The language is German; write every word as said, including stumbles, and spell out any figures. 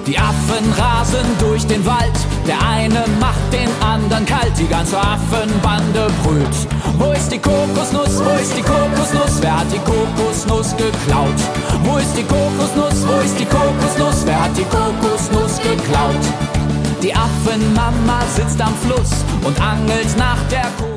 Die Affen rasen durch den Wald, der eine macht den anderen kalt, die ganze Affenbande brüllt. Wo ist die Kokosnuss, wo ist die Kokosnuss, wer hat die Kokosnuss geklaut? Wo ist die Kokosnuss, wo ist die Kokosnuss, wer hat die Kokosnuss geklaut? Die Affenmama sitzt am Fluss und angelt nach der Kokosnuss.